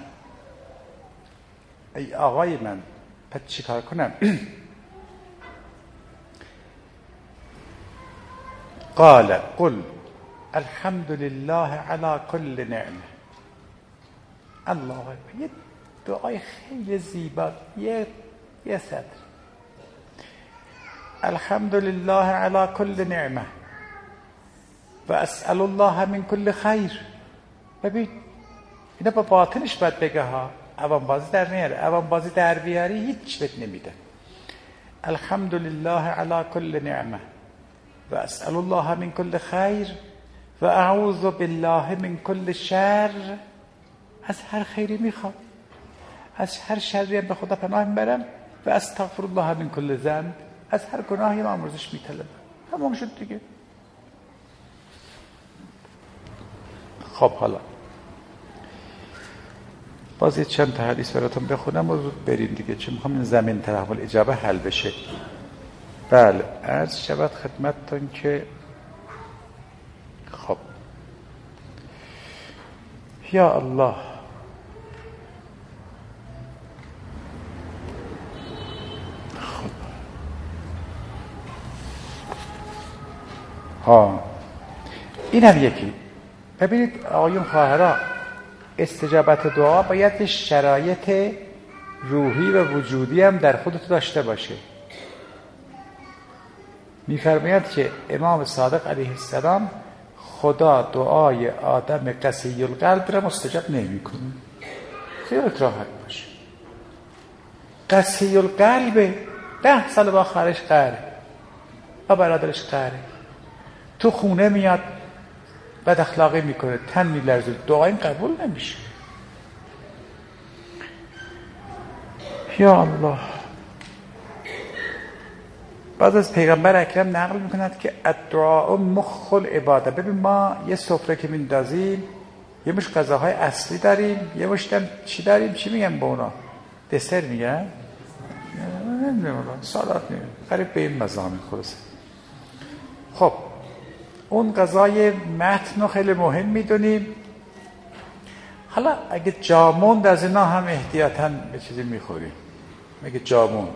ای آقای من پس چی کار کنم؟ قال قل الحمد لله على كل نعمه. الله اکبر. یه دعای خیلی زیبا، یه یه سطر. الحمد لله على كل نعمه و اسأل الله من كل خیر. ببین اینا با باطنش باید بگه ها، عوام بازی در نیاره. عوام بازی در بیاری هیچ بهت نمیده. الحمد لله على كل نعمه و اسأل الله من كل خیر و اعوذ بالله من كل شر. از هر خیری میخوام، از هر شری هم به خدا پناه میبرم. و استغفر الله من كل ذنب، از هر گناهی ما امروزش میطلبم. تمام شد دیگه. خب حالا باز یه چند تا حدیث براتون بخونم و بریم دیگه، چون میخوام این زمین تحول اجابه حل بشه. بله عرض شود خدمتتون که خب یا الله، خب ها این هم یکی. ببینید آقایون خواهرها، استجابت دعا باید شرایط روحی و وجودی هم در خودت داشته باشه. می‌فرماید که امام صادق علیه السلام خدا دعای آدم قسی القلب را مستجاب نمی‌کنه. خیالت راحت باشه. قسی القلب ده سال با خواهرش قهره، با برادرش قهره، تو خونه میاد بد اخلاقی میکنه، تن میلرزه، دعا این قبول نمیشه. یا الله. بعد از پیغمبر اکرم نقل میکند که الدعاء مخ العباده. ببین ما یه سفره که میندازیم یه مش غذاهای اصلی داریم، یه مش چی داریم، چی میگن به اونا؟ دسر میگن؟ نمیدونم، سالات نمیدونم، قریب به این مزامی خلاصه. خب اون غذای متن رو خیلی مهم میدونیم. حالا اگه جاموند از اینا هم احتیاطاً به چیزی میخوریم، میگه جاموند.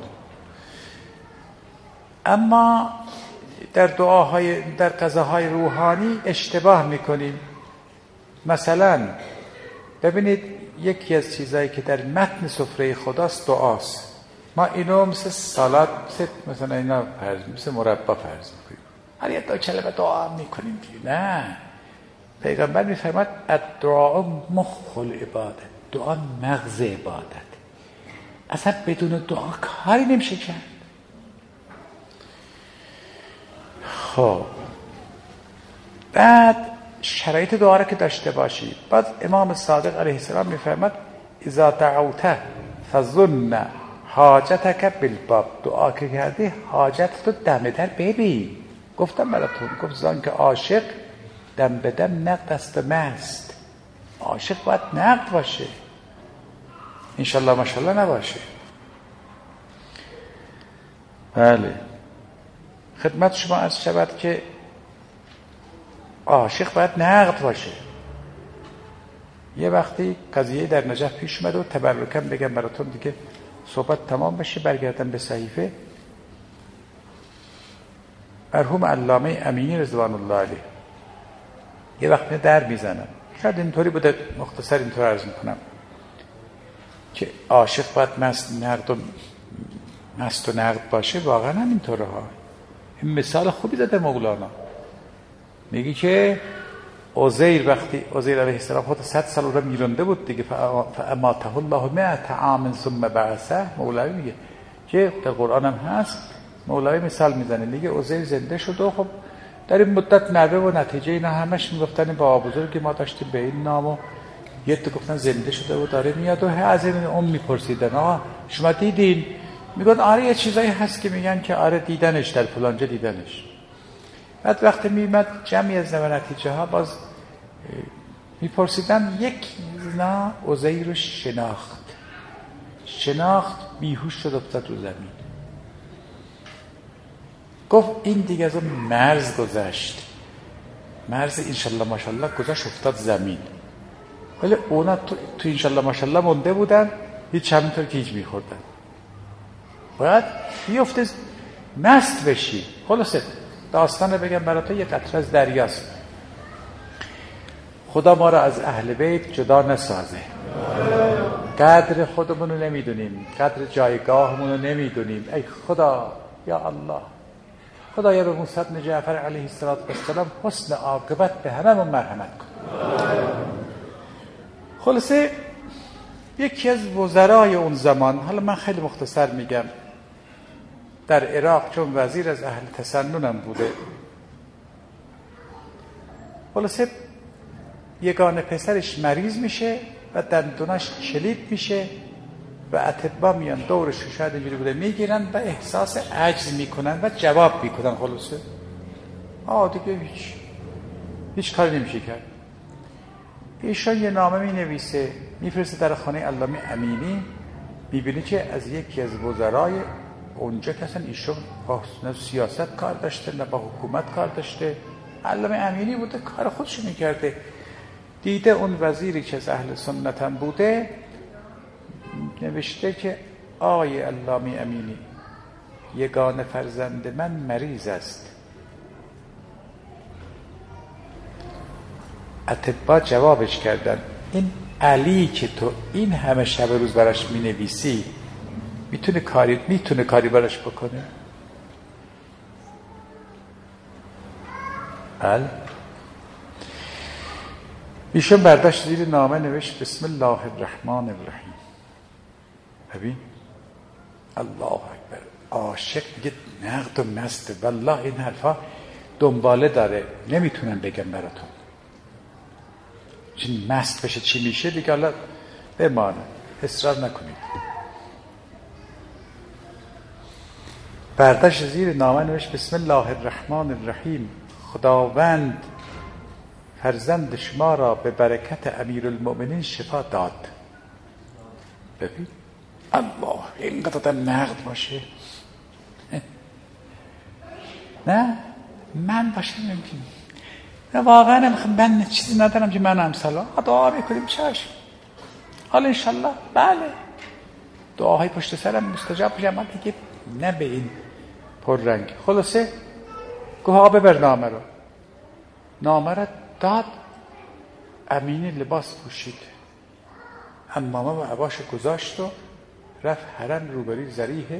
اما در دعاهای در غذاهای روحانی اشتباه میکنیم. مثلا ببینید یکی از چیزایی که در متن سفره خداست دعاست. ما اینو مثل سالاد، مثل مثلا اینا فرض، مثل مربا فرض میکنیم، هر یک دو کلمه دعا میکنیم دیگه. نه، پیغمبر میفرماد الدعاء مخ العباده، دعا مغز عبادت. اصلا بدون دعا کاری نمیشه کرد. خب بعد شرایط دعا را که داشته باشی. بعد امام صادق علیه السلام میفرماد اذا دعوت فظن حاجتک بالباب. دعا که کردی حاجت تو دم در ببین. گفتم براتون، گفت زان که عاشق دم به دم نقد است و مست. عاشق باید نقد باشه، انشالله ماشالله نباشه. بله، خدمت شما عرض شود که عاشق باید نقد باشه. یه وقتی قضیه در نجف پیش اومد و تبرکم بگم براتون دیگه صحبت تمام بشه، برگردم به صحیفه. مرحوم علامه امینی رضوان الله علیه یه وقت می در میزنن، شاید اینطوری بوده، مختصر اینطور عرض میکنم که عاشق باید مست نقد و مست و نقد باشه. واقعا هم اینطوره ها. این مثال خوبی زده مولانا، میگی که عزیر وقتی عزیر علیه السلام خود صد سال رو میرونده بود دیگه، فاماته الله مئة عام ثم بعثه. مولوی میگه که در قرآن هم هست، مولوی مثال میزنه، میگه عزیر زنده شد و خب در این مدت نوه و نتیجه اینا همش میگفتن با بزرگی ما داشتیم به این نام، و یه تو گفتن زنده شده و داره میاد و از این ام میپرسیدن آقا شما دیدین؟ میگن آره یه چیزایی هست که میگن که آره دیدنش، در فلانجا دیدنش. بعد وقتی میمد جمعی از نوه نتیجه ها باز میپرسیدن، یک نه عزیر رو شناخت شناخت بیهوش شد افتاد رو زمین. گفت این دیگه از اون مرز گذشت، مرز انشالله ماشالله گذشت افتاد زمین. ولی اونا تو, تو انشالله ماشالله مونده بودن، هیچ همینطور که هیچ میخوردن. باید بیفته مست بشی. خلاصه داستان رو بگم برای تو، یه قطره از دریاست. خدا ما را از اهل بیت جدا نسازه. قدر خودمون رو نمیدونیم، قدر جایگاهمون رو نمیدونیم. ای خدا، یا الله، خدایا به موسی بن جعفر علیه السلام حسن عاقبت به هممون مرحمت کن. خلاصه یکی از وزرای اون زمان، حالا من خیلی مختصر میگم، در عراق چون وزیر از اهل تسننم بوده، خلاصه یگانه پسرش مریض میشه و دندوناش کلید میشه و اطبا میان دورش، شاید اینجوری بوده، میگیرن و احساس عجز میکنن و جواب میکنن. خلاصه آه دیگه هیچ هیچ کاری نمیشه کرد. ایشان یه نامه می نویسه، میفرسته در خانه علامه امینی. میبینی که از یکی از وزرای اونجا که اصلا ایشون با سیاست کار داشته نه با حکومت کار داشته، علامه امینی بوده کار خودشو میکرده. دیده اون وزیری که از اهل سنت هم بوده، نوشته که آقای علامه امینی، یگانه فرزند من مریض است. اطبا جوابش کردن این علی که تو این همه شب روز براش می نویسی میتونه کاری میتونه کاری براش بکنه؟ بله. ایشون برداشت زیر نامه نوشت بسم الله الرحمن الرحیم. ببین الله اکبر، عاشق میگه نقد و مست. والله این حرفا دنباله داره، نمیتونم بگم براتون. چون مست بشه چی میشه دیگه، حالا بمانه، اصرار نکنید. برداشت زیر نامه نوشت بسم الله الرحمن الرحیم. خداوند فرزند شما را به برکت امیرالمؤمنین شفا داد. ببین الله، اینقدر نقد باشه. نه من باشه نمیتونم، واقعا نمیخوام، من چیزی ندارم که من امثالا دعا میکنیم چشم، حالا انشالله بله دعاهای پشت سرم مستجاب بشه، اما دیگه نه به این پر رنگ. خلاصه گوه آقا ببر نامه رو. نامه رو داد، امینی لباس پوشید، عمامه و عباش گذاشت و رفت حرم روبروی ذریح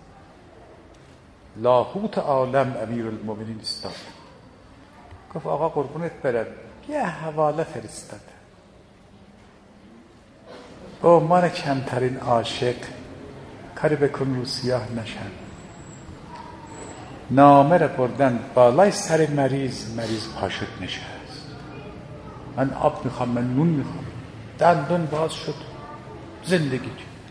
لاهوت عالم امیرالمؤمنین استاد. گفت آقا قربونت برم، یه حواله فرستاد. او من کمترین عاشق، کاری بکن رو سیاه نشن. نامه را بردن بالای سر مریض، مریض پاشد نشست. من آب میخوام، من نون میخوام. دندون باز شد، زندگی.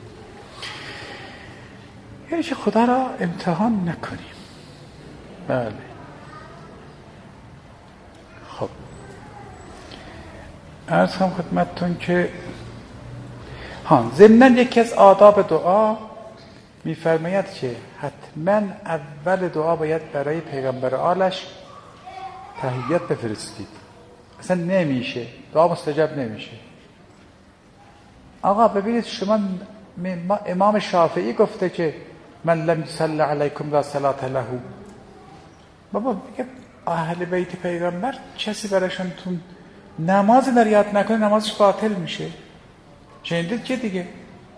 یعنی که خدا را امتحان نکنیم. بله. خب عرض هم خدمتتون که ها ضمناً یکی از آداب دعا میفرماید که حتما اول دعا باید برای پیغمبر آلش تحیات بفرستید، اصلا نمیشه، دعا مستجاب نمیشه. آقا ببینید شما امام شافعی گفته که من لم یصلی علیکم لا صلاة له. بابا میگه اهل بیت پیغمبر کسی براشون تون نماز نریاد نکنه نمازش باطل میشه. شنیدید که دیگه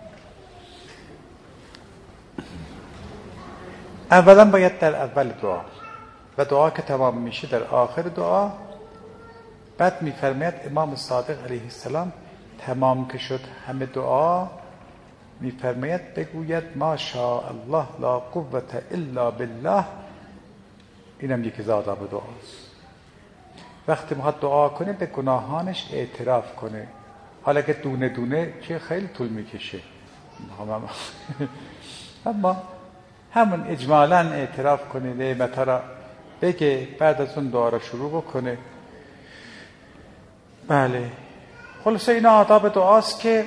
اولا باید در اول دعا و دعا که تمام میشه در آخر دعا. بعد میفرماید امام صادق علیه السلام تمام که شد همه دعا میفرماید بگوید ما شاء الله لا قوة الا بالله. اینم یکی از آداب دعاست. وقتی میخواد دعا کنه به گناهانش اعتراف کنه. حالا که دونه دونه که خیلی طول میکشه اما همون اجمالاً اعتراف کنه، نعمت‌ها را بگه، بعد از اون دعا را شروع بکنه. بله خلاصه این آداب دعاست که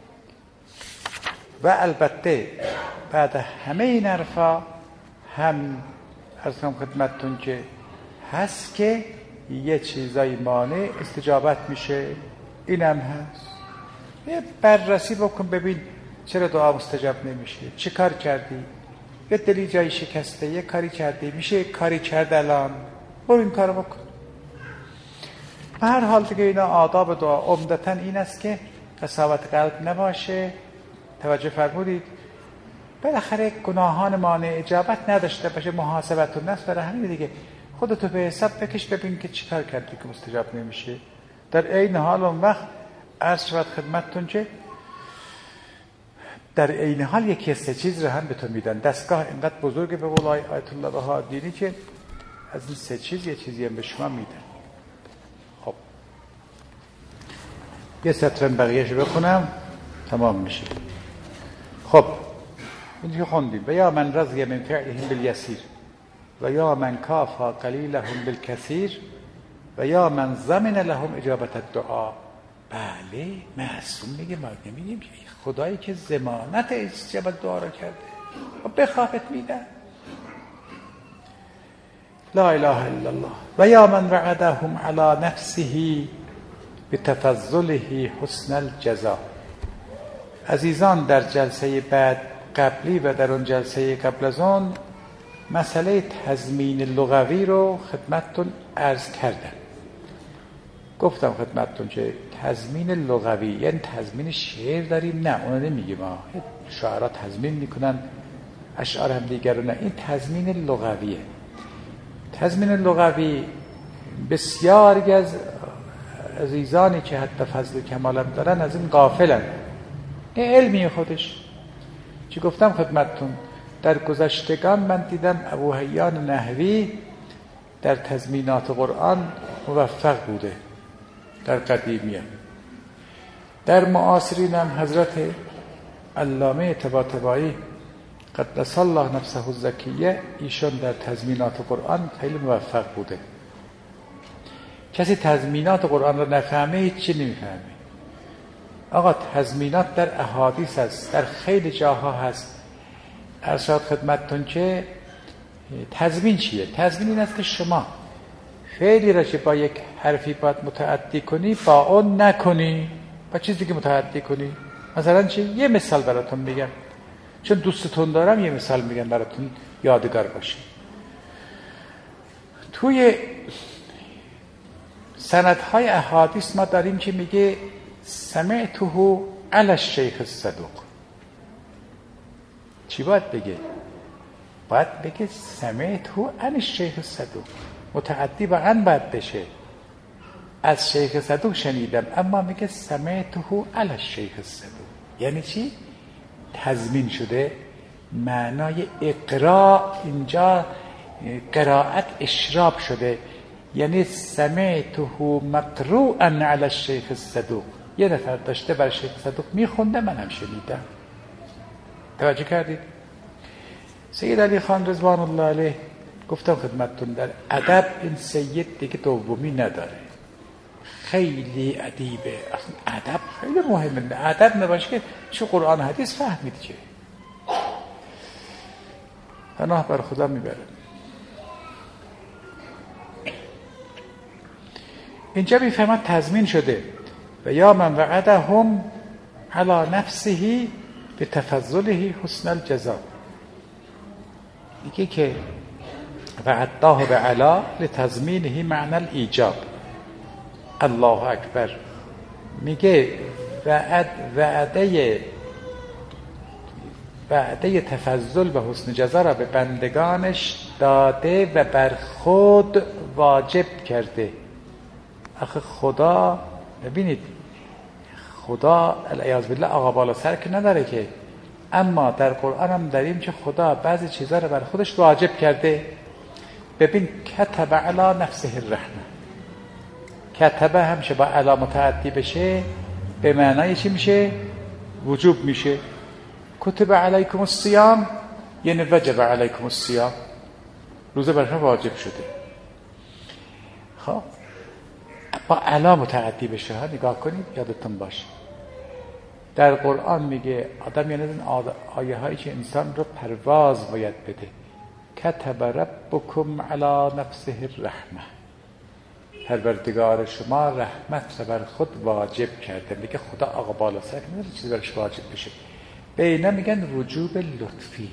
و البته بعد همه این حرفا هم عرض کنم خدمتتون که هست که یه چیزای مانع استجابت میشه. اینم هست. یه بررسی بکن ببین چرا دعا مستجاب نمیشه، چه کار کردی، یه دلی جایی شکسته، یه کاری کردی، میشه یه کاری کرد الان، برو این کارو بکن. به هر حال دیگه اینا آداب دعا عمدتاً این است که قساوت قلب نباشه. توجه فرمودید؟ بالاخره گناهان مانع اجابت نداشته باشه، محاسبت النفس. برای همین دیگه خودتو به حساب بکش ببین که چی کار کردی که مستجاب نمیشه. در عین حال اون وقت عرض شود خدمتتون که در عین حال یکی از سه چیز رو هم به تو میدن. دستگاه اینقدر بزرگه به قولای آیت الله بهادینی که از این سه چیز یه چیزی هم به شما میدن. خب یه سطرم بقیه‌شو بخونم تمام میشه. خب اینجا خوندیم و یا من رضی من فعلهم بالیسیر و یا من کافا قلیلهم بالکثیر و یا من ضمن لهم اجابت الدعا. بله معصوم میگه ما نمیگیم خدایی که ضمانت اجابت دعا را کرده و بخوابت میدن. لا اله الا الله. و یا من وعدهم علی نفسه بتفضله حسن الجزا. عزیزان در جلسه بعد قبلی و در اون جلسه قبل از اون مسئله تضمین لغوی رو خدمتتون عرض کردم. گفتم خدمتتون که تضمین لغوی یعنی تضمین شعر داریم، نه اونو نمیگیم ما شاعرها تضمین میکنن اشعار هم دیگر رو، نه این تضمین لغویه. تضمین لغوی بسیاری از عزیزانی که حتی فضل و کمالم دارن از این غافلن. این علمی خودش. چی گفتم خدمتتون در گذشتگان من دیدم ابو حیان نحوی در تضمینات قرآن موفق بوده در قدیمیه. در معاصرین هم حضرت علامه طباطبایی قدس الله نفسه الزکیه ایشون در تضمینات قرآن خیلی موفق بوده. کسی تضمینات قرآن رو نفهمه هیچی نمیفهمه. آقا تضمینات در احادیث هست، در خیلی جاها هست. ارشاد خدمتتون که تضمین چیه؟ تضمین این است که شما فعلی را که با یک حرفی باید متعدی کنی با اون نکنی، با چیزی که متعدی کنی. مثلا چی؟ یه مثال براتون میگم چون دوستتون دارم، یه مثال میگم براتون یادگار باشه. توی سندهای احادیث ما داریم که میگه سمعته علی الشیخ الصدوق. چی باید بگه؟ باید بگه سمعته عن الشیخ الصدوق. متعدی با ان باید بشه. از شیخ صدوق شنیدم، اما میگه سمعته علی الشیخ الصدوق. یعنی چی؟ تضمین شده. معنای اقرا اینجا قرائت اشراب شده، یعنی سمعته مقروءا علی الشیخ الصدوق. یه نفر داشته بر شیخ صدوق میخونده، منم شنیدم. توجه کردید؟ سید علی خان رضوان الله علیه گفتم خدمتتون در ادب این سید دیگه دومی نداره. خیلی ادیبه. اصلا ادب خیلی مهمه. ادب نباشه که چه قرآن حدیث فهمید که پناه بر خدا میبره. اینجا میفهمد تضمین شده و یا من وعدهم علی نفسه به تفضله حسن الجزا. میگه که وعداه به علا لتضمینه معنی الایجاب. الله اکبر. میگه وعد وعده وعده تفضل و حسن جزا را به بندگانش داده و بر خود واجب کرده. آخه خدا ببینید خدا العیاذ بالله آقا بالا سر که نداره که، اما در قرآن هم داریم که خدا بعضی چیزا رو بر خودش واجب کرده. ببین کتب علی نفسه الرحمه. کتبه همشه با علا متعدی بشه به معنای چی میشه؟ وجوب میشه. کتب علیکم الصیام یعنی وجب علیکم الصیام، روزه برای واجب شده. خب با علا متعدی بشه ها نگاه کنید یادتون باشه. در قرآن میگه آدم یعنی این آیه هایی که انسان رو پرواز باید بده. کتب ربکم علی نفسه الرحمه. پروردگار شما رحمت رو بر خود واجب کرده. میگه خدا آقا بالا سر نمیشه چیزی برش واجب بشه. به اینا میگن وجوب لطفی.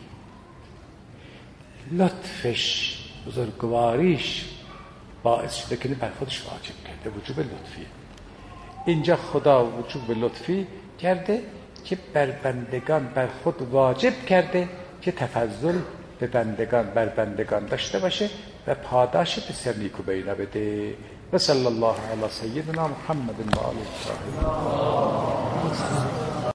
لطفش بزرگواریش باعث شده که بر خودش واجب کرده. وجوب لطفی. اینجا خدا وجوب لطفی کرده که بر بندگان بر خود واجب کرده که تفضل به بندگان بر بندگان داشته باشه و پاداش بسیار نیکو به اینا بده. و صلی الله علی سیدنا محمد و آله الطاهرین.